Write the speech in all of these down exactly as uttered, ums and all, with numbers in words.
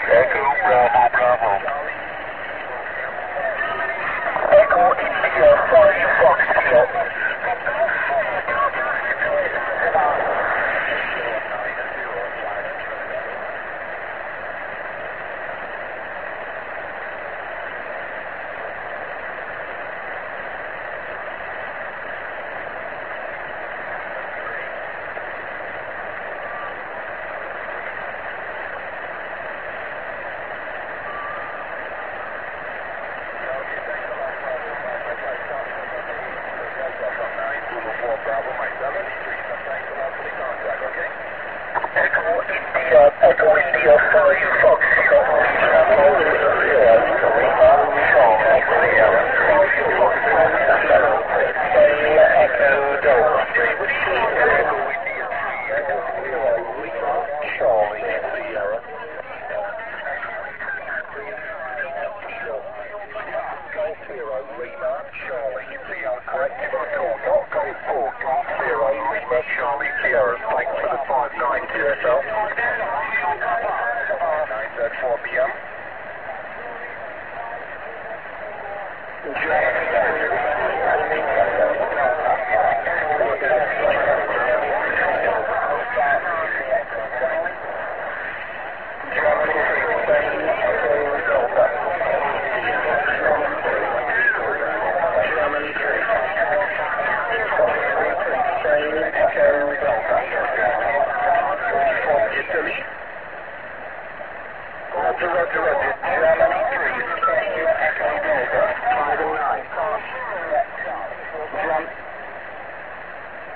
Echo Bravo Bravo. Echo India five Foxtrot. Echo India five Foxtrot. Echo Delta. Charlie Sierra. Golf Zero Lima Charlie Sierra. Correct, give us a call. Not Golf four, Golf Zero Lima Charlie Sierra. Thanks for the five nine Q S L. nine thirty-four P M. Roger, Roger, Roger. Germany three, Echo Delta, five and nine.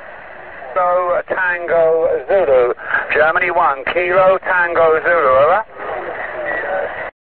Kilo Tango Zulu. Germany one, Kilo Tango Zulu, over.